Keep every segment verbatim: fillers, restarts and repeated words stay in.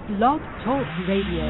Blog Talk Radio.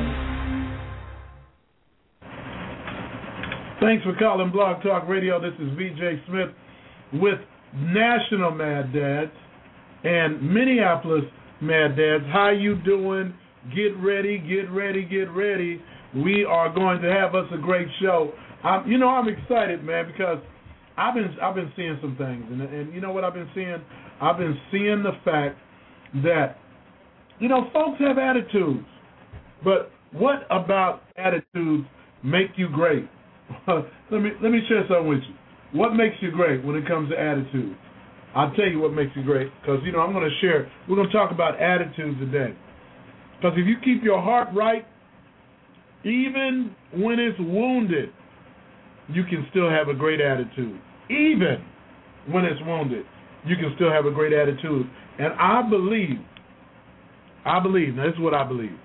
Thanks for calling Blog Talk Radio. This is V J Smith with National Mad Dads and Minneapolis Mad Dads. How you doing? Get ready, get ready, get ready. We are going to have us a great show. I'm, you know, I'm excited, man, because I've been I've been seeing some things, and and you know what I've been seeing? I've been seeing the fact that, you know, folks have attitudes, but what about attitudes make you great? let me let me share something with you. What makes you great when it comes to attitudes? I'll tell you what makes you great, because, you know, I'm going to share. We're going to talk about attitudes today. Because if you keep your heart right, even when it's wounded, you can still have a great attitude. Even when it's wounded, you can still have a great attitude. And I believe, I believe, now this is what I believe.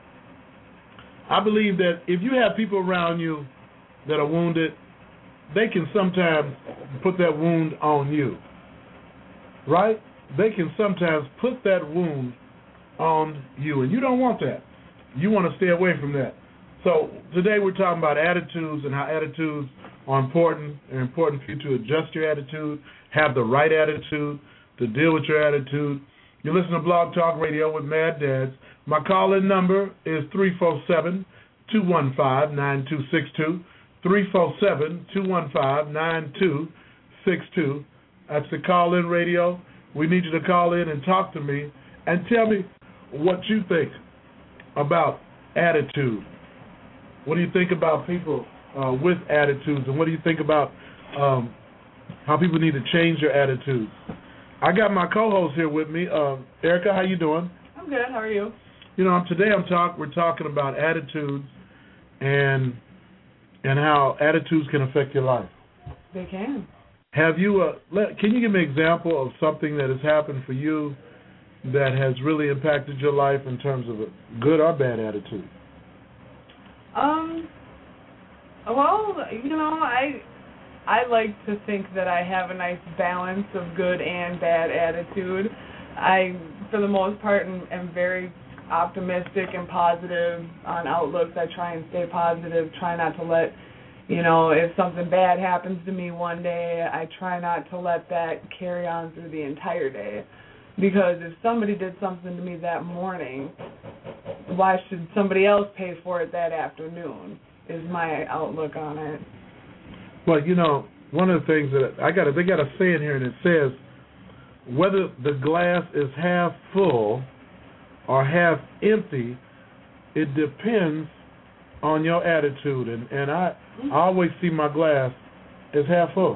I believe that if you have people around you that are wounded, they can sometimes put that wound on you. Right? They can sometimes put that wound on you, and you don't want that. You want to stay away from that. So today we're talking about attitudes and how attitudes are important. They're important for you to adjust your attitude, have the right attitude to deal with your attitude. You listen to Blog Talk Radio with Mad Dads. My call-in number is three four seven, two one five, nine two six two, three four seven, two one five, nine two six two. That's the call-in radio. We need you to call in and talk to me and tell me what you think about attitude. What do you think about people uh, with attitudes, and what do you think about um, how people need to change their attitudes? I got my co-host here with me, uh, Erica. How you doing? I'm good. How are you? You know, today I'm talk. We're talking about attitudes and and how attitudes can affect your life. They can. Have you? Uh, let, can you give me an example of something that has happened for you that has really impacted your life in terms of a good or bad attitude? Um. Well, you know, I I like to think that I have a nice balance of good and bad attitude. I, for the most part, am, am very optimistic and positive on outlooks. I try and stay positive, try not to let, you know, if something bad happens to me one day, I try not to let that carry on through the entire day. Because if somebody did something to me that morning, why should somebody else pay for it that afternoon, is my outlook on it. Well, you know, one of the things that I got, they got a saying here, and it says, whether the glass is half full or half empty, it depends on your attitude. And, and I, I always see my glass as half full,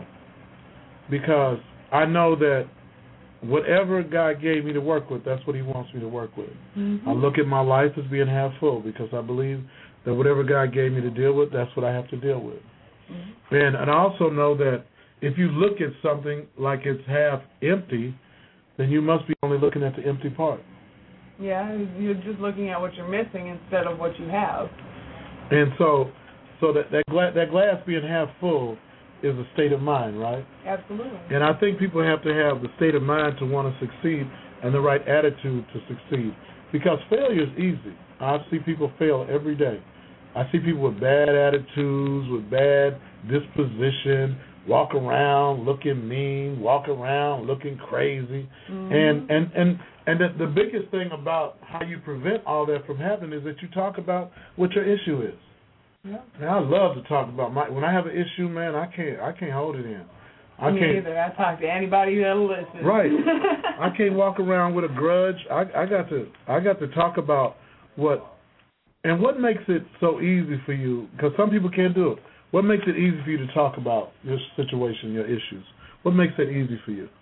because I know that whatever God gave me to work with, that's what he wants me to work with. Mm-hmm. I look at my life as being half full, because I believe that whatever God gave me to deal with, that's what I have to deal with. Mm-hmm. And, and I also know that if you look at something like it's half empty, then you must be only looking at the empty part. Yeah, you're just looking at what you're missing instead of what you have. And so so that, that, gla- that glass being half full is a state of mind, right? Absolutely. And I think people have to have the state of mind to want to succeed and the right attitude to succeed, because failure is easy. I see people fail every day. I see people with bad attitudes, with bad disposition, walk around looking mean, walk around looking crazy. Mm-hmm. And and, and, and the, the biggest thing about how you prevent all that from happening is that you talk about what your issue is. Yeah. Man, I love to talk about my, when I have an issue, man, I can't I can't hold it in. I Me can't either. I talk to anybody that'll listen. Right. I can't walk around with a grudge. I, I got to I got to talk about what, and what makes it so easy for you, because some people can't do it. What makes it easy for you to talk about your situation, your issues? What makes it easy for you?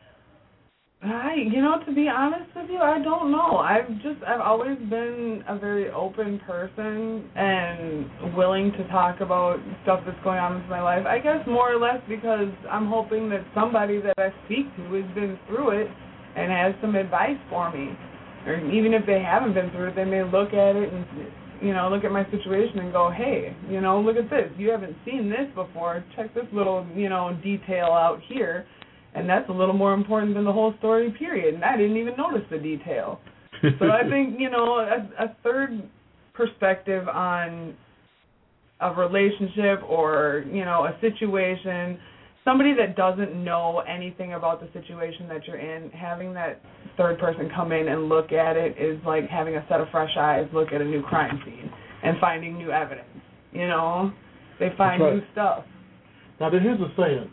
I, you know, to be honest with you, I don't know. I've just, I've always been a very open person and willing to talk about stuff that's going on in my life. I guess more or less because I'm hoping that somebody that I speak to has been through it and has some advice for me. Or even if they haven't been through it, they may look at it and, you know, look at my situation and go, hey, you know, look at this. You haven't seen this before. Check this little, you know, detail out here. And that's a little more important than the whole story, period. And I didn't even notice the detail. So I think, you know, a, a third perspective on a relationship or, you know, a situation, somebody that doesn't know anything about the situation that you're in, having that third person come in and look at it is like having a set of fresh eyes look at a new crime scene and finding new evidence. You know, they find right. new stuff. Now, here's a saying.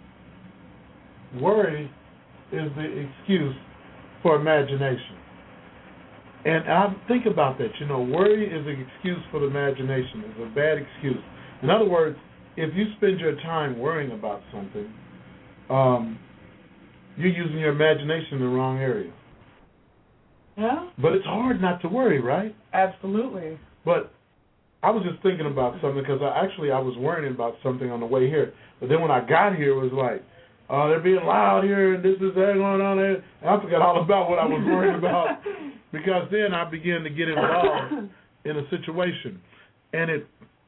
Worry is the excuse for imagination. And I think about that. You know, worry is an excuse for the imagination. It's a bad excuse. In other words, if you spend your time worrying about something, um, you're using your imagination in the wrong area. Yeah. But it's hard not to worry, right? Absolutely. But I was just thinking about something because I actually I was worrying about something on the way here. But then when I got here, it was like, oh, they're being loud here and this is that going on there. And I forgot all about what I was worrying about because then I began to get involved in a situation. And it,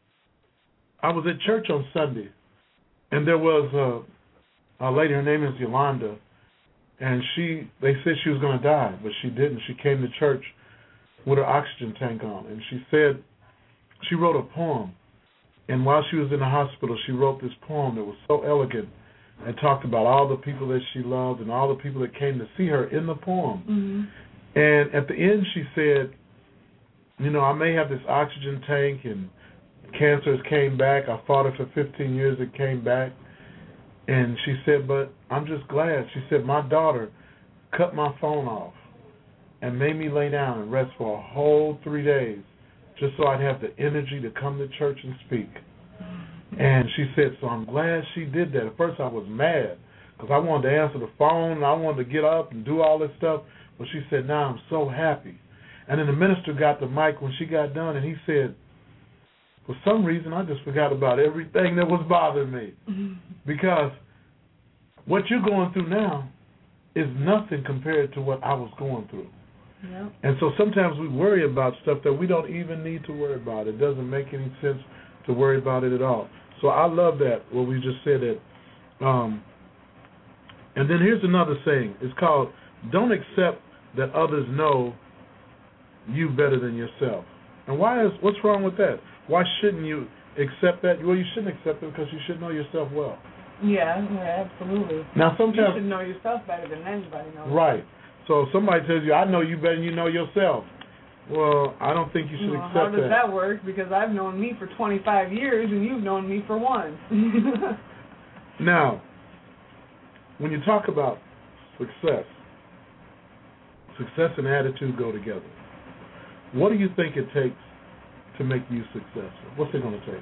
I was at church on Sunday, and there was a, a lady, her name is Yolanda, and she, they said she was going to die, but she didn't. She came to church with her oxygen tank on, and she said, she wrote a poem, and while she was in the hospital, she wrote this poem that was so elegant and talked about all the people that she loved and all the people that came to see her in the poem. Mm-hmm. And at the end, she said, you know, I may have this oxygen tank and cancer has came back. I fought it for fifteen years. It came back. And she said, but I'm just glad. She said, my daughter cut my phone off and made me lay down and rest for a whole three days just so I'd have the energy to come to church and speak. And she said, so I'm glad she did that. At first I was mad because I wanted to answer the phone and I wanted to get up and do all this stuff. But she said, now I'm so happy. And then the minister got the mic when she got done, and he said, for some reason, I just forgot about everything that was bothering me. Mm-hmm. Because what you're going through now is nothing compared to what I was going through. Yep. And so sometimes we worry about stuff that we don't even need to worry about. It doesn't make any sense to worry about it at all. So I love that, what we just said. That. Um, and then here's another saying. It's called, don't accept that others know you better than yourself. And why is what's wrong with that? Why shouldn't you accept that? Well, you shouldn't accept it because you should know yourself well. Yeah, yeah, absolutely. Now, sometimes you should know yourself better than anybody knows. Right. So if somebody tells you, I know you better than you know yourself. Well, I don't think you should well, accept how does that. that work? Because I've known me for twenty-five years and you've known me for one. Now, when you talk about success, success and attitude go together. What do you think it takes to make you successful? What's it going to take?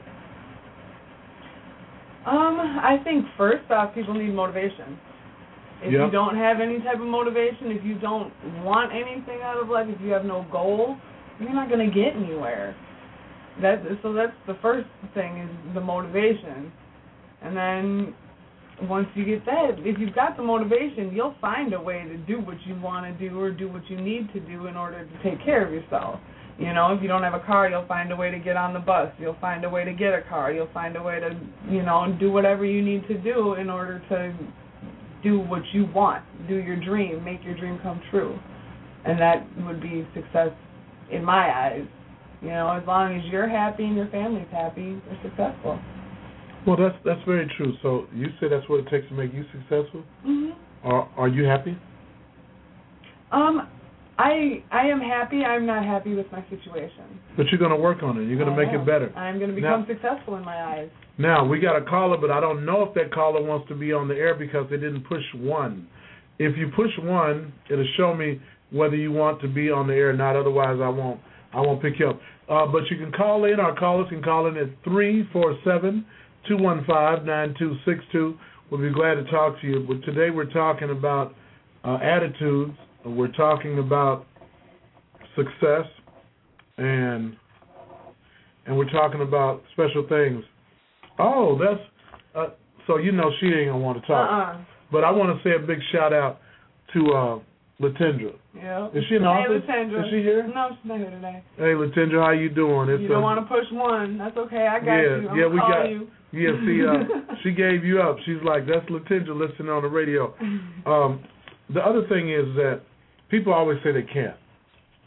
Um, I think first off, people need motivation. If yep. you don't have any type of motivation, if you don't want anything out of life, if you have no goal, you're not going to get anywhere. That so that's the first thing is the motivation, and then once you get that, if you've got the motivation, you'll find a way to do what you want to do or do what you need to do in order to take care of yourself. You know, if you don't have a car, you'll find a way to get on the bus. You'll find a way to get a car. You'll find a way to, you know, do whatever you need to do in order to do what you want, do your dream, make your dream come true. And that would be success in my eyes. You know, as long as you're happy and your family's happy, you're successful. Well, that's that's very true. So you say that's what it takes to make you successful? Mm-hmm. Are, are you happy? Um, I I am happy. I'm not happy with my situation. But you're going to work on it. You're going to make am. it better. I'm going to become now, successful in my eyes. Now, we got a caller, but I don't know if that caller wants to be on the air because they didn't push one. If you push one, it'll show me whether you want to be on the air or not. Otherwise, I won't I won't pick you up. Uh, but you can call in. Our callers can call in at three four seven, two one five, nine two six two. We'll be glad to talk to you. But today we're talking about uh, attitudes. We're talking about success, and and we're talking about special things. Oh, that's uh, so you know she ain't gonna want to talk. Uh-uh. But I want to say a big shout out to uh, Latendra. Yeah. Is she in the hey, office? Latendra. Is she here? No, she's not here today. Hey, Latendra, how you doing? It's you don't a, want to push one. That's okay. I got yeah, you. I'm yeah, we call got. You. Yeah, see, uh, she gave you up. She's like, that's Latendra listening on the radio. Um, the other thing is that people always say they can't.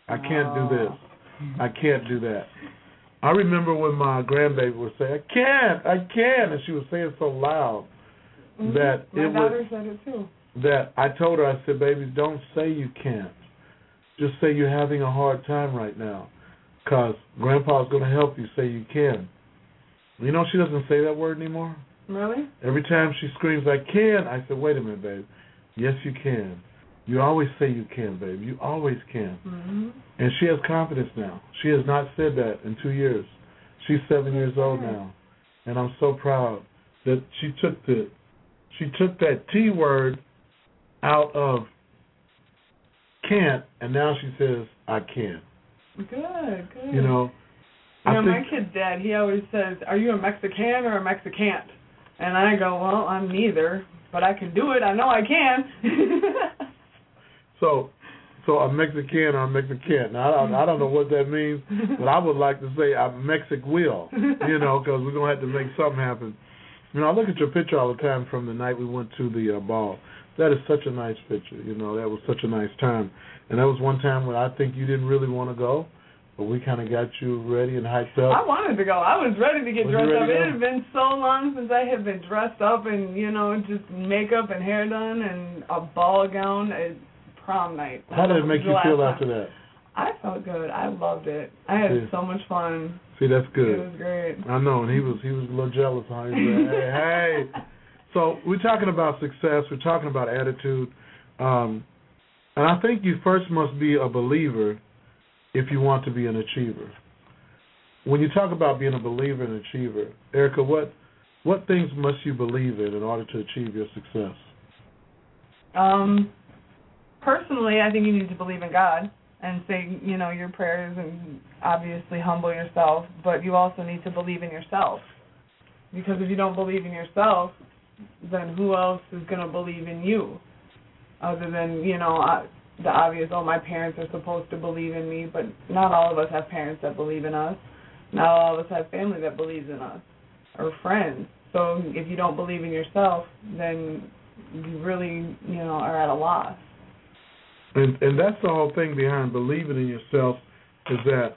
I can't do this. I can't do that. I remember when my grandbaby would say, I can't, I can't, and she would say it so loud mm-hmm. that my it daughter was, said it too. That I told her, I said, baby, don't say you can't. Just say you're having a hard time right now, because Grandpa's going to help you say you can. You know, she doesn't say that word anymore. Really? Every time she screams, I can, I said, wait a minute, babe. Yes, you can. You always say you can, babe. You always can. Mm-hmm. And she has confidence now. She has not said that in two years. She's seven years old now, and I'm so proud that she took the she took that T word out of can't, and now she says I can. Good, good. You know, you know, I my think, kid's dad, he always says, "Are you a Mexican or a Mexicant?" And I go, "Well, I'm neither, but I can do it. I know I can." so. So a Mexican or a Mexican. Now, I don't, I don't know what that means, but I would like to say I'm Mexic will, you know, because we're going to have to make something happen. You know, I look at your picture all the time from the night we went to the uh, ball. That is such a nice picture. You know, that was such a nice time. And that was one time when I think you didn't really want to go, but we kind of got you ready and hyped up. I wanted to go. I was ready to get was dressed up. It had been so long since I had been dressed up and, you know, just makeup and hair done and a ball gown. It, prom night. How did it make you feel after that? I felt good. I loved it. I had See, so much fun. See, that's good. It was great. I know, and he was he was a little jealous. Huh? He said, hey, hey. So we're talking about success. We're talking about attitude. Um, and I think you first must be a believer if you want to be an achiever. When you talk about being a believer and achiever, Erica, what what things must you believe in in order to achieve your success? Um. Personally, I think you need to believe in God and say, you know, your prayers and obviously humble yourself, but you also need to believe in yourself. Because if you don't believe in yourself, then who else is going to believe in you? Other than, you know, the obvious, oh, my parents are supposed to believe in me, but not all of us have parents that believe in us. Not all of us have family that believes in us or friends. So if you don't believe in yourself, then you really, you know, are at a loss. And and that's the whole thing behind believing in yourself, is that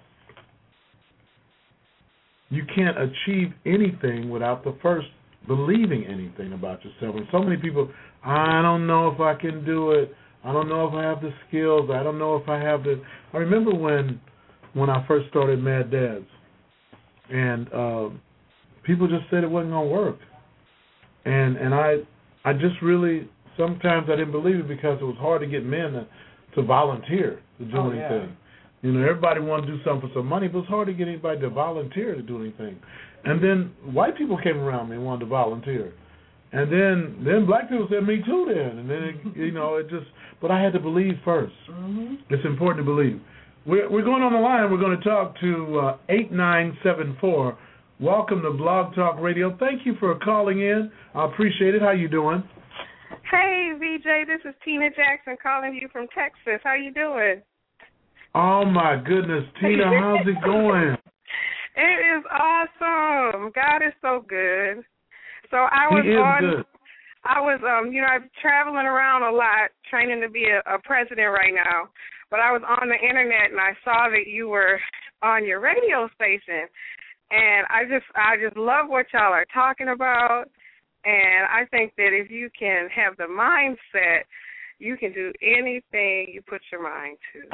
you can't achieve anything without the first believing anything about yourself. And so many people, I don't know if I can do it. I don't know if I have the skills. I don't know if I have the. I remember when when I first started Mad Dads, and uh, people just said it wasn't gonna work, and and I I just really sometimes I didn't believe it because it was hard to get men to. to volunteer to do oh, anything. Yeah. You know, everybody wanted to do something for some money, but it's hard to get anybody to volunteer to do anything. And then white people came around me and wanted to volunteer. And then then black people said, me too then. And then, it, you know, it just, but I had to believe first. Mm-hmm. It's important to believe. We're, we're going on the line. We're going to talk to uh, eight nine seven four. Welcome to Blog Talk Radio. Thank you for calling in. I appreciate it. How you doing? Hey, V J, this is Tina Jackson calling you from Texas. How you doing? Oh, my goodness. Tina, how's it going? It is awesome. God is so good. So I was he is on, good. I was, um, you know, I'm traveling around a lot, training to be a, a president right now. But I was on the internet and I saw that you were on your radio station, and I just, I just love what y'all are talking about. And I think that if you can have the mindset, you can do anything you put your mind to.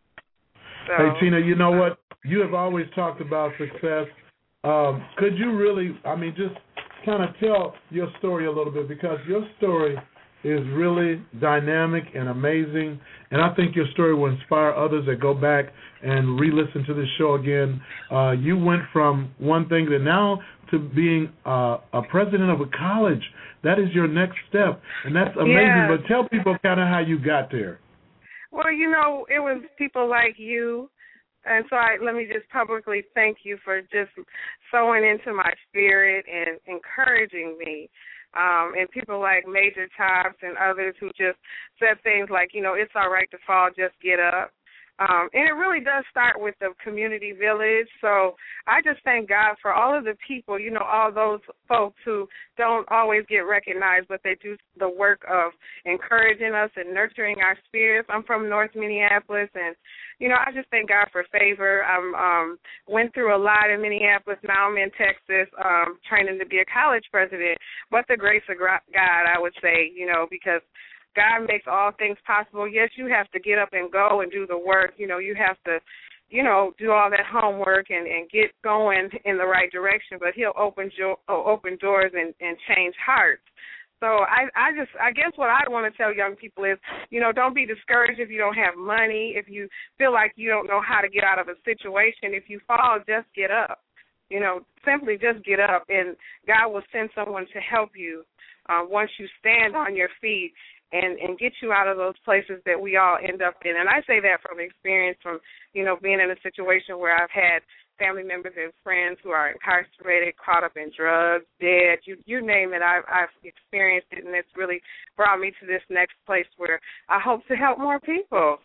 So, hey, Tina, you know what? You have always talked about success. Um, could you really, I mean, just kind of tell your story a little bit, because your story is really dynamic and amazing, and I think your story will inspire others that go back and re-listen to this show again. Uh, you went from one thing to now to being uh, a president of a college. That is your next step, and that's amazing. Yes. But tell people kind of how you got there. Well, you know, it was people like you, and so I, let me just publicly thank you for just sowing into my spirit and encouraging me. Um, and people like Major Tops and others who just said things like, you know, it's all right to fall, just get up. Um, and it really does start with the community village. So I just thank God for all of the people, you know, all those folks who don't always get recognized, but they do the work of encouraging us and nurturing our spirits. I'm from North Minneapolis, and, you know, I just thank God for favor. I um, went through a lot in Minneapolis. Now I'm in Texas um, training to be a college president. But the grace of God, I would say, you know, because God makes all things possible. Yes, you have to get up and go and do the work. You know, you have to, you know, do all that homework and, and get going in the right direction. But he'll open jo- open doors and, and change hearts. So I, I just, I guess what I want to tell young people is, you know, don't be discouraged if you don't have money, if you feel like you don't know how to get out of a situation. If you fall, just get up. You know, simply just get up, and God will send someone to help you uh, once you stand on your feet. And, and get you out of those places that we all end up in. And I say that from experience, from, you know, being in a situation where I've had family members and friends who are incarcerated, caught up in drugs, dead, you you name it, I've, I've experienced it, and it's really brought me to this next place where I hope to help more people.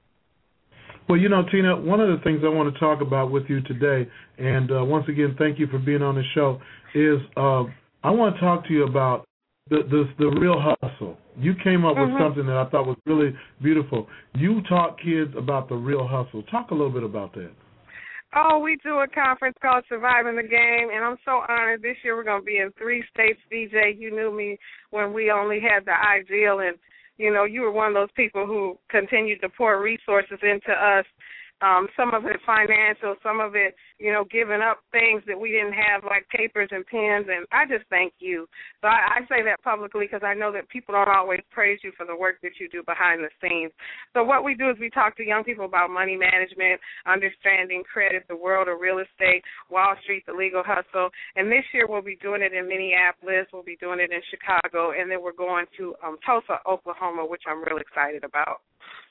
Well, you know, Tina, one of the things I want to talk about with you today, and uh, once again, thank you for being on the show, is uh, I want to talk to you about The, the the real hustle. You came up with mm-hmm. something that I thought was really beautiful. You taught kids about the real hustle. Talk a little bit about that. Oh, we do a conference called Surviving the Game, and I'm so honored. This year we're going to be in three states. D J, you knew me when we only had the ideal, and, you know, you were one of those people who continued to pour resources into us. Um, some of it financial, some of it, you know, giving up things that we didn't have, like papers and pens, and I just thank you. So I, I say that publicly because I know that people don't always praise you for the work that you do behind the scenes. So what we do is we talk to young people about money management, understanding credit, the world of real estate, Wall Street, the legal hustle, and this year we'll be doing it in Minneapolis, we'll be doing it in Chicago, and then we're going to um, Tulsa, Oklahoma, which I'm real excited about.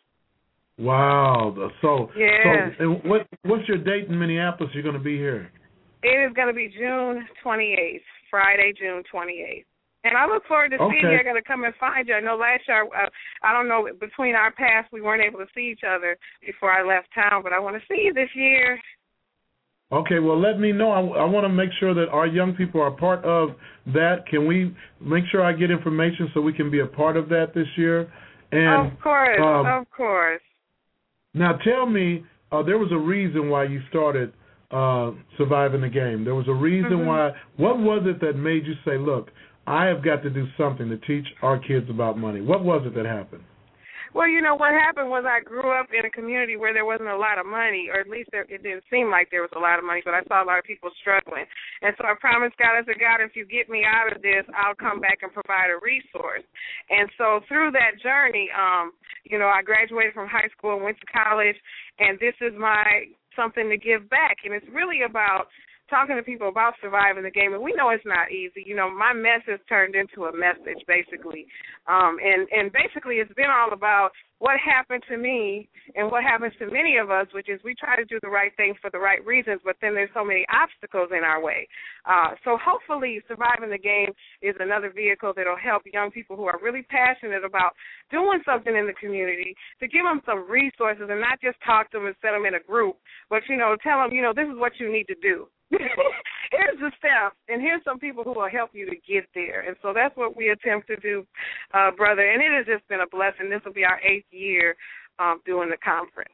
Wow. So, yeah. so and what, what's your date in Minneapolis you're going to be here? It is going to be June twenty-eighth, Friday, June twenty-eighth. And I look forward to okay. seeing you. I'm going to come and find you. I know last year, uh, I don't know, between our paths, we weren't able to see each other before I left town, but I want to see you this year. Okay, well, let me know. I, I want to make sure that our young people are part of that. Can we make sure I get information so we can be a part of that this year? And, of course, um, of course. Now, tell me, uh, there was a reason why you started uh, Surviving the Game. There was a reason mm-hmm. why. What was it that made you say, look, I have got to do something to teach our kids about money? What was it that happened? Well, you know, what happened was I grew up in a community where there wasn't a lot of money, or at least there, it didn't seem like there was a lot of money, but I saw a lot of people struggling. And so I promised God, I said, God, if you get me out of this, I'll come back and provide a resource. And so through that journey, um, you know, I graduated from high school and went to college, and this is my something to give back. And it's really about talking to people about surviving the game, and we know it's not easy. You know, my mess has turned into a message, basically. Um, and, and basically it's been all about what happened to me and what happens to many of us, which is we try to do the right thing for the right reasons, but then there's so many obstacles in our way. Uh, so hopefully Surviving the Game is another vehicle that will help young people who are really passionate about doing something in the community to give them some resources and not just talk to them and set them in a group, but, you know, tell them, you know, this is what you need to do. Here's the steps, and here's some people who will help you to get there. And so that's what we attempt to do, uh, brother. And it has just been a blessing. This will be our eighth year um, doing the conference.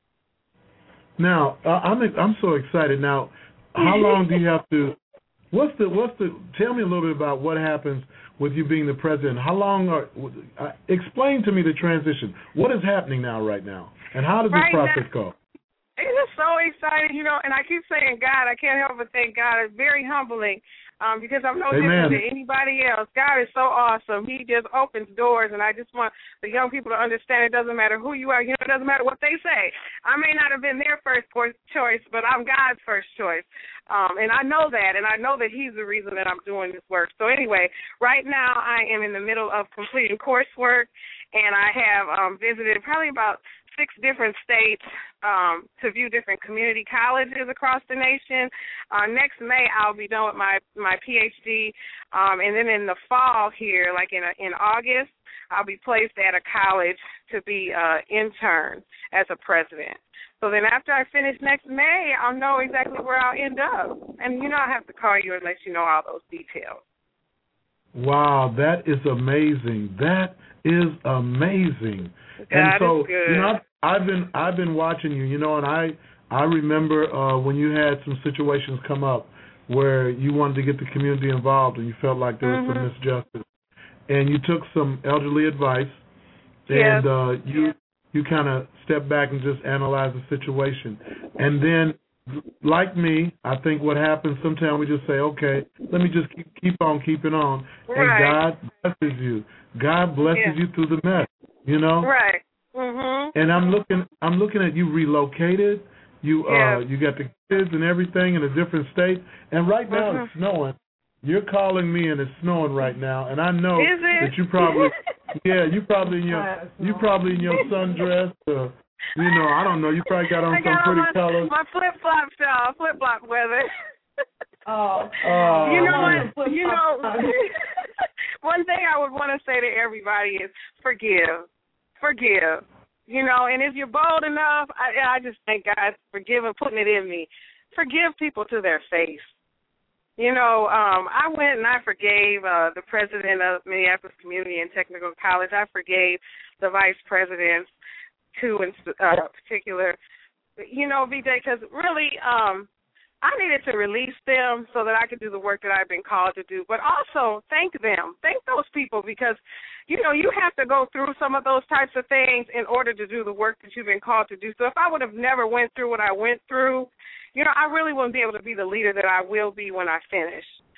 Now, uh, I'm I'm so excited. Now, how long do you have to? What's the what's the? Tell me a little bit about what happens with you being the president. How long are? Uh, explain to me the transition. What is happening now, right now, and how does right this process now, go? It is so exciting, you know, and I keep saying God, I can't help but thank God. It's very humbling um, because I'm no Amen. different than anybody else. God is so awesome. He just opens doors, and I just want the young people to understand it doesn't matter who you are. You know, it doesn't matter what they say. I may not have been their first choice, but I'm God's first choice. Um, and I know that, and I know that he's the reason that I'm doing this work. So anyway, right now I am in the middle of completing coursework, and I have um, visited probably about six different states um, to view different community colleges across the nation. Uh, next May, I'll be done with my, my P H D, um, and then in the fall here, like in, a, in August, I'll be placed at a college to be an intern as a president. So then after I finish next May, I'll know exactly where I'll end up. And, you know, I have to call you and let you know all those details. Wow, that is amazing. That is amazing. God and so, is good. you know, I've, I've been I've been watching you, you know, and I I remember uh, when you had some situations come up where you wanted to get the community involved and you felt like there was mm-hmm. some misjustice, and you took some elderly advice, yes. and uh, you yes. you kind of stepped back and just analyzed the situation, and then. Like me, I think what happens sometimes we just say, okay, let me just keep, keep on keeping on. Right. And God blesses you. God blesses yeah. you through the mess, you know? Right. Mm-hmm. And I'm looking I'm looking at you relocated. You yeah. uh you got the kids and everything in a different state. And right now mm-hmm. it's snowing. You're calling me and it's snowing right now, and I know Is it? that you probably yeah, you probably in your you probably in your sundress or you know, I don't know. You probably got on I some got pretty on my, colors. My flip flops, y'all. Flip flop weather. Oh, uh, you know what? You know, one thing I would want to say to everybody is forgive, forgive. You know, and if you're bold enough, I, I just thank God for giving, putting it in me. Forgive people to their face. You know, um, I went and I forgave uh, the president of Minneapolis Community and Technical College. I forgave the vice presidents. Two in uh, particular, you know, V J, because really um, I needed to release them so that I could do the work that I've been called to do, but also thank them, thank those people because, you know, you have to go through some of those types of things in order to do the work that you've been called to do. So if I would have never went through what I went through, you know, I really wouldn't be able to be the leader that I will be when I finish.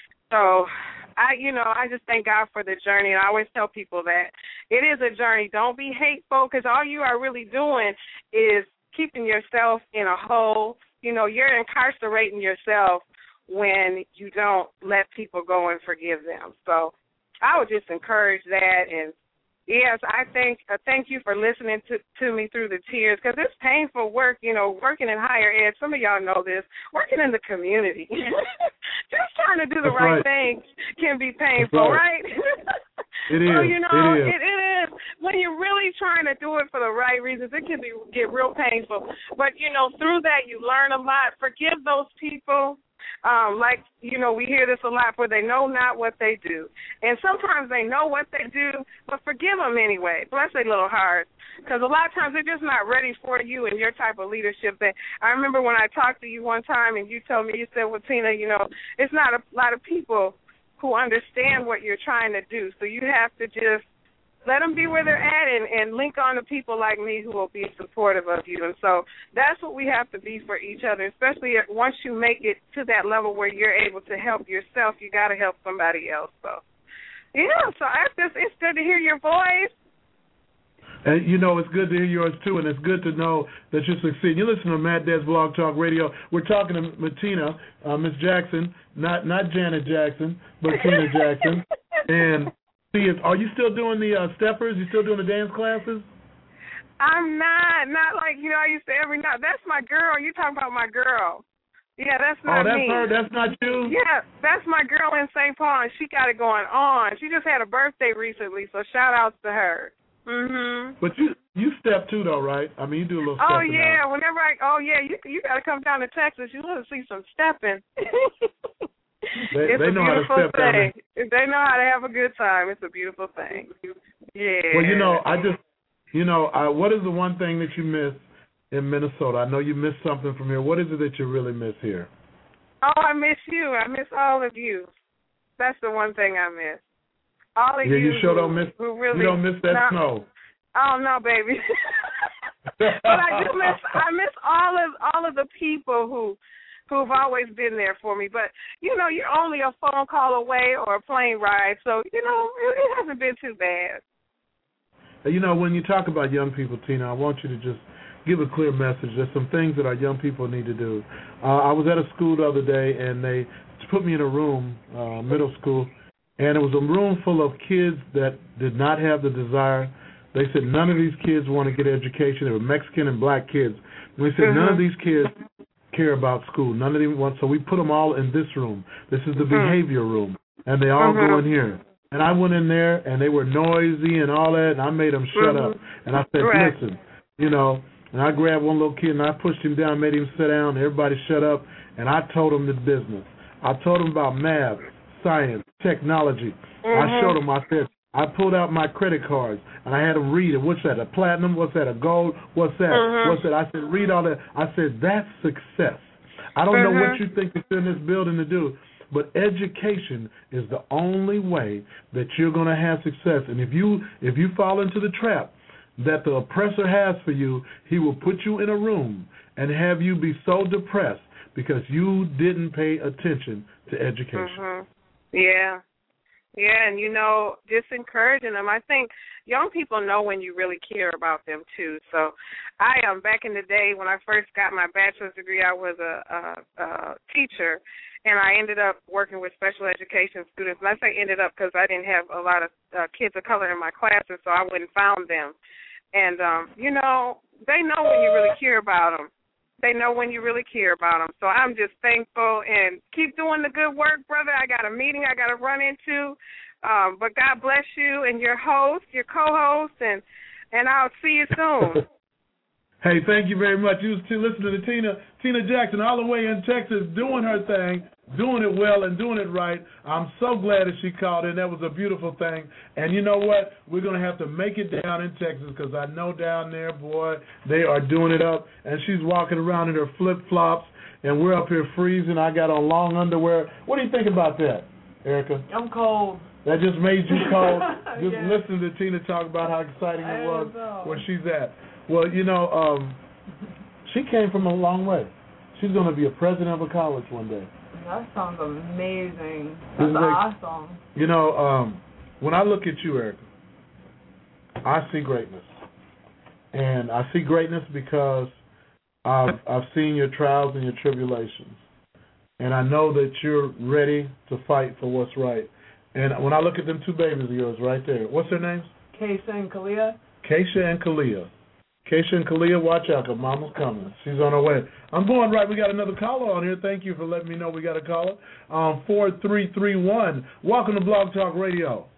So, I, you know, I just thank God for the journey, and I always tell people that it is a journey. Don't be hateful because all you are really doing is keeping yourself in a hole. You know, you're incarcerating yourself when you don't let people go and forgive them. So I would just encourage that, and yes, I thank uh, thank you for listening to, to me through the tears because it's painful work, you know, working in higher ed. Some of y'all know this, working in the community. Just trying to do the right, right thing can be painful, right? right? It is. So, you know, it is. It, it is. When you're really trying to do it for the right reasons, it can be get real painful. But, you know, through that you learn a lot. Forgive those people. Um, like, you know, we hear this a lot, for they know not what they do. And sometimes they know what they do, but forgive them anyway. Bless their little hearts. Because a lot of times they're just not ready for you and your type of leadership. That I remember when I talked to you one time and you told me, you said, well, Tina, you know, it's not a lot of people who understand what you're trying to do. So you have to just let them be where they're at and, and link on to people like me who will be supportive of you. And so that's what we have to be for each other, especially once you make it to that level where you're able to help yourself, you got to help somebody else. So, yeah, so I just, it's good to hear your voice. And, you know, it's good to hear yours, too, and it's good to know that you're succeeding. You listen to Mad Dad's Blog Talk Radio. We're talking to Tina, uh, Miss Jackson, not not Janet Jackson, but Tina Jackson. And see, if, are you still doing the uh, steppers? You still doing the dance classes? I'm not. Not like, you know, I used to every night. That's my girl. You talking about my girl. Yeah, that's not me. Oh, that's me. her? That's not you? Yeah, that's my girl in Saint Paul, and she got it going on. She just had a birthday recently, so shout-outs to her. Mhm. But you you step too though, right? I mean, you do a little. Oh stepping yeah, out. whenever I oh yeah, you you got to come down to Texas. You want to see some stepping. they it's they a know how to beautiful step thing. If they know how to have a good time, it's a beautiful thing. Yeah. Well, you know, I just you know, I, what is the one thing that you miss in Minnesota? I know you miss something from here. What is it that you really miss here? Oh, I miss you. I miss all of you. That's the one thing I miss. All of yeah, you, you sure who, don't miss. Who really, you don't miss that no, snow. Oh no, baby. But I do miss. I miss all of all of the people who, who've always been there for me. But you know, you're only a phone call away or a plane ride, so you know it, it hasn't been too bad. You know, when you talk about young people, Tina, I want you to just give a clear message. There's some things that our young people need to do. Uh, I was at a school the other day, and they put me in a room, uh, middle school. And it was a room full of kids that did not have the desire. They said none of these kids want to get education. They were Mexican and black kids. And they said mm-hmm. none of these kids care about school. None of them want. So we put them all in this room. This is the mm-hmm. behavior room, and they all mm-hmm. go in here. And I went in there, and they were noisy and all that, and I made them shut mm-hmm. up. And I said, right. listen, you know, and I grabbed one little kid, and I pushed him down, made him sit down, and everybody shut up, and I told him the business. I told him about math, science, technology. Mm-hmm. I showed him, I said, I pulled out my credit cards, and I had them read it. What's that, a platinum? What's that, a gold? What's that? Mm-hmm. What's that? I said, read all that. I said, that's success. I don't mm-hmm. know what you think it's in this building to do, but education is the only way that you're going to have success. And if you if you fall into the trap that the oppressor has for you, he will put you in a room and have you be so depressed because you didn't pay attention to education. Mm-hmm. Yeah. Yeah, and, you know, just encouraging them. I think young people know when you really care about them, too. So I am, um, back in the day when I first got my bachelor's degree, I was a, a, a teacher, and I ended up working with special education students. And I say ended up because I didn't have a lot of uh, kids of color in my classes, so I went and found them. And, um, you know, they know when you really care about them. They know when you really care about them. So I'm just thankful, and keep doing the good work, brother. I got a meeting I got to run into. Um, but God bless you and your host, your co-host, and, and I'll see you soon. Hey, thank you very much. You was listening to Tina Tina Jackson all the way in Texas doing her thing, doing it well and doing it right. I'm so glad that she called in. That was a beautiful thing. And you know what? We're going to have to make it down in Texas because I know down there, boy, they are doing it up. And she's walking around in her flip-flops, and we're up here freezing. I got on long underwear. What do you think about that, Erica? I'm cold. That just made you cold? Just yeah. listening to Tina talk about how exciting it was where she's at. Well, you know, um, she came from a long way. She's going to be a president of a college one day. That sounds amazing. That's like, awesome. You know, um, when I look at you, Erica, I see greatness. And I see greatness because I've, I've seen your trials and your tribulations. And I know that you're ready to fight for what's right. And when I look at them two babies of yours right there, what's their names? Keisha and Kalia. Keisha and Kalia. Keisha and Kalia, watch out, because Mama's coming. She's on her way. I'm going right. We got another caller on here. Thank you for letting me know we got a caller. Um, four three three one. Welcome to Blog Talk Radio.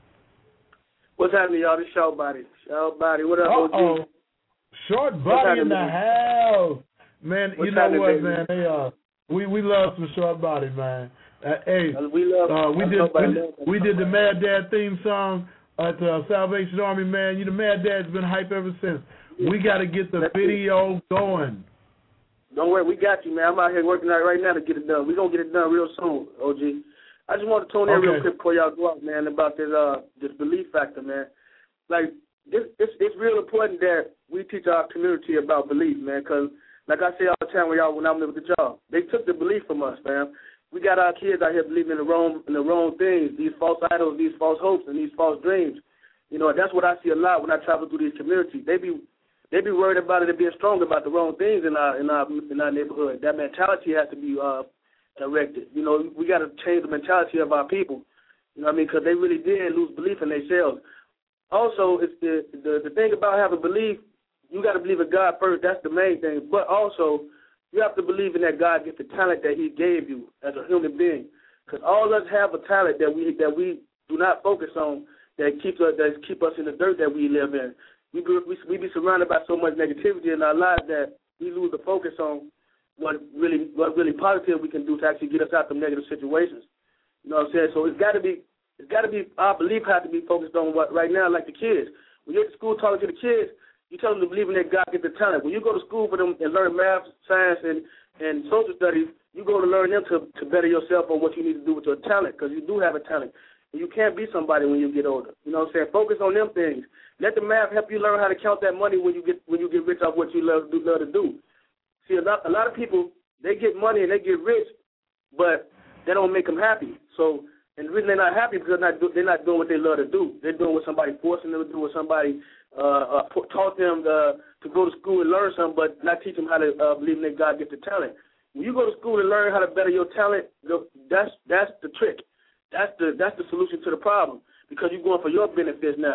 What's happening, y'all? This is Short Body. Short Body. What up, O G? Uh-oh. Short Body in the house. Man, What's you know what, baby? man? They, uh, we, we love some Short Body, man. Uh, hey, we, love, uh, we, did, we, we did the Mad Mad Dad theme song at uh, Salvation Army, man. You know, Mad Dad's been hype ever since. We got to get the video going. Don't worry, we got you, man. I'm out here working out right now to get it done. We're going to get it done real soon, O G. I just want to tone in okay. real quick before y'all go out, man, about this uh this belief factor, man. Like, this, this it's real important that we teach our community about belief, man, because, like I say all the time when y'all when I'm with the job, they took the belief from us, man. We got our kids out here believing in the wrong in the wrong things, these false idols, these false hopes, and these false dreams. You know, that's what I see a lot when I travel through these communities. They be They be worried about it and being strong about the wrong things in our in our in our neighborhood. That mentality has to be uh, directed. You know, we got to change the mentality of our people. You know what I mean? Because they really did lose belief in themselves. Also, it's the, the the thing about having belief, you got to believe in God first. That's the main thing. But also, you have to believe in that God gets the talent that He gave you as a human being. Because all of us have a talent that we that we do not focus on that keeps us that keep us in the dirt that we live in. We be, we, we be surrounded by so much negativity in our lives that we lose the focus on what really what really positive we can do to actually get us out of negative situations. You know what I'm saying? So it's got to be it's got to be our belief has to be focused on what right now, like the kids. When you're at school talking to the kids, you tell them to believe in that God get the talent. When you go to school for them and learn math, science, and and social studies, you go to learn them to to better yourself on what you need to do with your talent because you do have a talent. And you can't be somebody when you get older. You know what I'm saying? Focus on them things. Let the math help you learn how to count that money when you get when you get rich off what you love, do, love to do. See, a lot, a lot of people, they get money and they get rich, but they don't make them happy. So, and the reason they're not happy is because they're not, do, they're not doing what they love to do. They're doing what somebody forcing them to do, what somebody uh, uh, taught them to, to go to school and learn something, but not teach them how to uh, believe in that God gets the talent. When you go to school and learn how to better your talent, that's that's the trick. That's the that's the solution to the problem because you're going for your benefits now.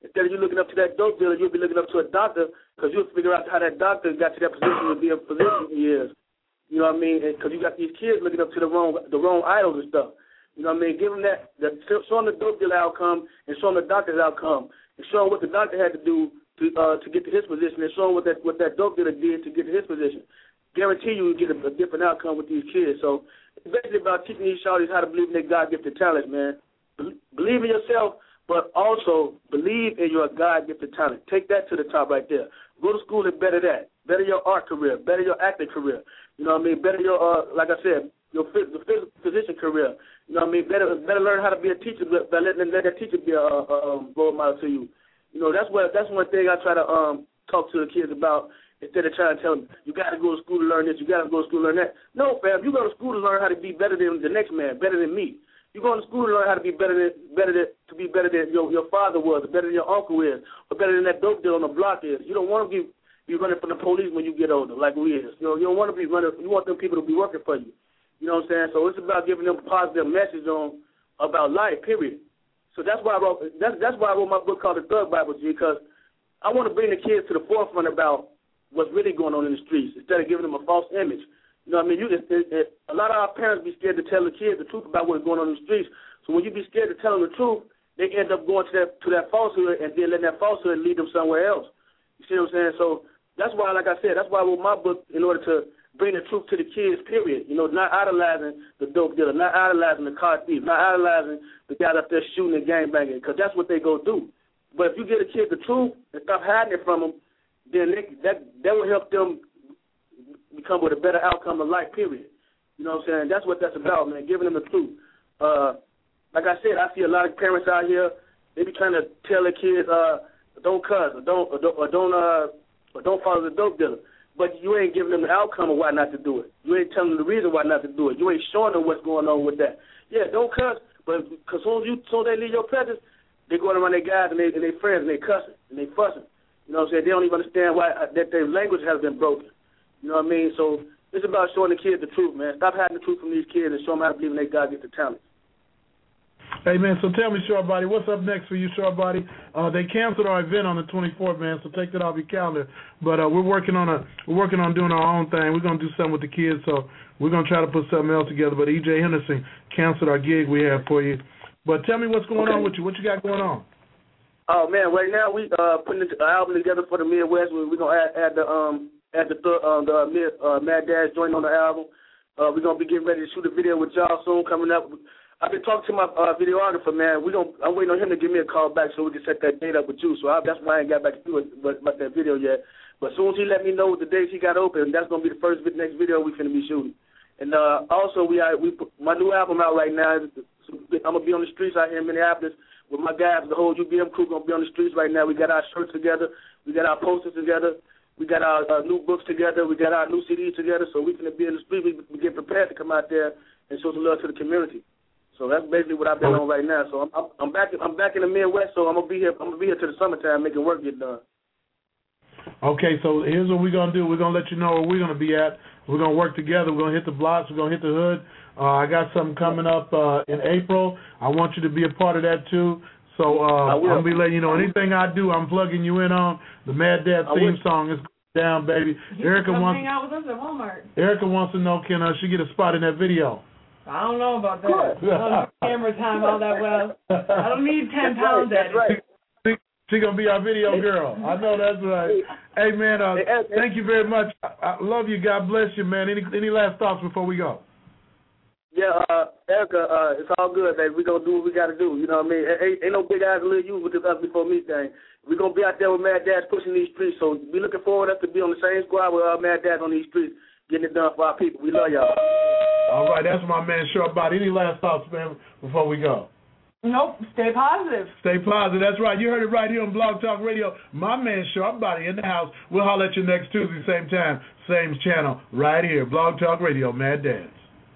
Instead of you looking up to that dope dealer, you'll be looking up to a doctor because you'll figure out how that doctor got to that position to be a physician he is. You know what I mean? Because you got these kids looking up to the wrong the wrong idols and stuff. You know what I mean? Give them that, that show them the dope dealer outcome and show them the doctor's outcome and show them what the doctor had to do to uh, to get to his position and show them what that what that dope dealer did to get to his position. Guarantee you, you get a, a different outcome with these kids. So it's basically about teaching these shawties how to believe in their God-gifted talents, man. Be- believe in yourself, but also believe in your God-gifted talent. Take that to the top right there. Go to school and better that. Better your art career. Better your acting career. You know what I mean? Better your, uh, like I said, your phys- the phys- physician career. You know what I mean? Better better learn how to be a teacher by letting let that teacher be a, a, a role model to you. You know, that's what that's one thing I try to um talk to the kids about. Instead of trying to tell them, you got to go to school to learn this, you got to go to school to learn that. No, fam, you go to school to learn how to be better than the next man, better than me. You go to school to learn how to be better than, better than, to be better than your, your father was, or better than your uncle is, or better than that dope dealer on the block is. You don't want to be, be running from the police when you get older, like we is. You know, you don't want to be running. You want them people to be working for you. You know what I'm saying? So it's about giving them a positive message on about life. Period. So that's why I wrote. That's that's why I wrote my book called The Thug Bible, G, because I want to bring the kids to the forefront about what's really going on in the streets instead of giving them a false image. You know what I mean? You just, it, it, a lot of our parents be scared to tell the kids the truth about what's going on in the streets. So when you be scared to tell them the truth, they end up going to that to that falsehood and then letting that falsehood lead them somewhere else. You see what I'm saying? So that's why, like I said, that's why I wrote my book in order to bring the truth to the kids, period. You know, not idolizing the dope dealer, not idolizing the car thief, not idolizing the guy up there shooting and gangbanging, because that's what they go do. But if you get a kid the truth and stop hiding it from them, then they, that that will help them become with a better outcome of life, period. You know what I'm saying? That's what that's about, man, giving them the truth. Uh, like I said, I see a lot of parents out here, they be trying to tell their kids, uh, don't cuss, or don't, or don't, or don't, uh, or don't follow the dope dealer. But you ain't giving them the outcome of why not to do it. You ain't telling them the reason why not to do it. You ain't showing them what's going on with that. Yeah, don't cuss, but as soon as you, soon as they leave your presence, they going around their guys and, they, and their friends and they cussing and they fussing. You know what I'm saying? They don't even understand why uh, that their language has been broken. You know what I mean? So it's about showing the kids the truth, man. Stop hiding the truth from these kids and show them how to believe in their God-gifted talent. Hey, man, so tell me, Short Body, what's up next for you, Short Body? Uh, they canceled our event on the twenty-fourth, man, so take that off your calendar. But uh, we're working on a we're working on doing our own thing. We're going to do something with the kids, so we're going to try to put something else together. But E J Henderson canceled our gig we have for you. But tell me what's going okay. on with you. What you got going on? Oh man, right now we uh putting an album together for the Midwest. We're gonna add, add the um add the th- uh, the Mid, uh, Mad Dads joint on the album. Uh, we're gonna be getting ready to shoot a video with y'all soon coming up. I've been talking to my uh, videographer, man. We gonna I'm waiting on him to give me a call back so we can set that date up with you. So I, that's why I ain't got back to you about that video yet. But as soon as he let me know the dates he got open, that's gonna be the first next video we finna be shooting. And uh, also we are, we put my new album out right now. I'm gonna be on the streets out here in Minneapolis. With my guys, the whole U B M crew gonna be on the streets right now. We got our shirts together, we got our posters together, we got our uh, new books together, we got our new C Ds together. So we gonna be in the street. We, we get prepared to come out there and show some love to the community. So that's basically what I've been on right now. So I'm, I'm, I'm back. I'm back in the Midwest. So I'm gonna be here. I'm gonna be here till the summertime, making work get done. Okay, so here's what we're gonna do. We're gonna let you know where we're gonna be at. We're gonna work together. We're gonna hit the blocks. We're gonna hit the hood. Uh, I got something coming up uh, in April. I want you to be a part of that too. So uh, I'm going to be letting you know anything I do, I'm plugging you in on. The Mad Dad theme song is down, baby. You Erica come wants hang out with us at Walmart. Erica wants to know, can uh, she get a spot in that video? I don't know about that. I don't do camera time all that well. I don't need ten pounds at it. Right. She, she going to be our video girl. I know that's right. Hey, man, uh, thank you very much. I, I love you. God bless you, man. Any, any last thoughts before we go? Yeah, uh, Erica, uh, it's all good, baby. We're going to do what we got to do. You know what I mean? Ain't, ain't no big eyes little you with this us before me thing. We're going to be out there with Mad Dads pushing these streets. So be looking forward to us to be on the same squad with uh, Mad Dads on these streets, getting it done for our people. We love y'all. All right, that's my man, Short Body. Any last thoughts, man, before we go? Nope, stay positive. Stay positive, that's right. You heard it right here on Blog Talk Radio. My man, Short Body, in the house. We'll holler at you next Tuesday, same time, same channel, right here. Blog Talk Radio, Mad Dads.